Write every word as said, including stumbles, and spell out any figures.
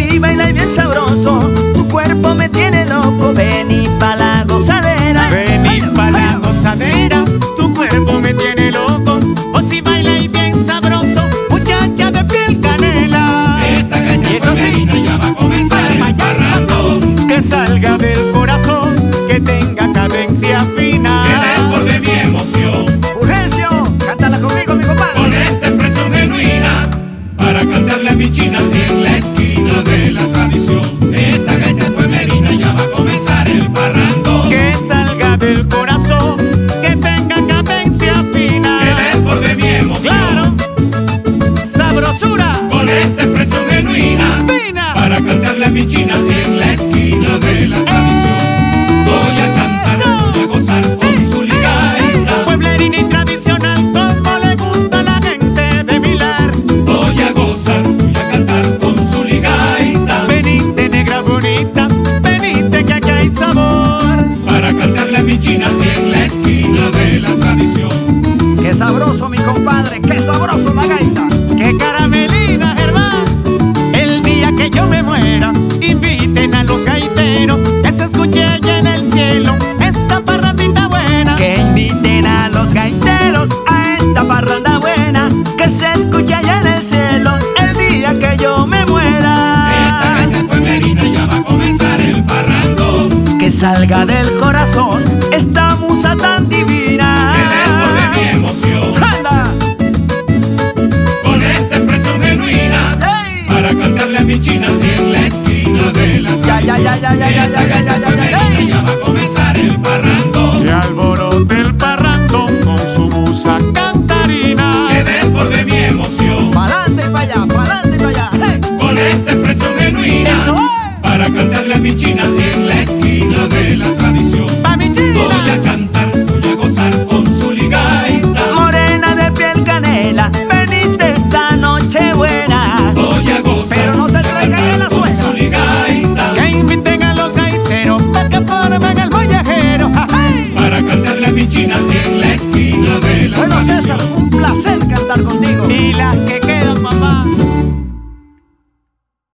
sí, baila y bien sabroso. Tu cuerpo me tiene loco. Ven y pa' la gozadera. Ven y pa' la gozadera. Tu cuerpo me tiene loco. O si baila y bien sabroso, muchacha de piel canela. Esta caña Y eso sí, ya va a comenzar el parrandón. que salga del corazón, que tenga cadencia fina. Que desborde mi emoción. Fulgencio, cántala conmigo, mi compadre. Con esta expresión genuina, para cantarle a mi china en la esquina de la tradición. Esta gaita pueblerina ya va a comenzar el parrandón. Que salga del corazón, que tenga cadencia fina. Que desborde mi emoción. Claro, sabrosura Con esta expresión genuina, fina. para cantarle a mi china en la esquina de la tradición. Voy a cantar, voy a gozar con su ligaita. Pueblerina y tradicional, como le gusta a la gente de Vilar. Voy a gozar, voy a cantar con su ligaita. Venite, negra bonita, venite que aquí hay sabor. Para cantarle a mi china en la esquina de la tradición. Qué sabroso, mi compadre, qué sabroso la gaita.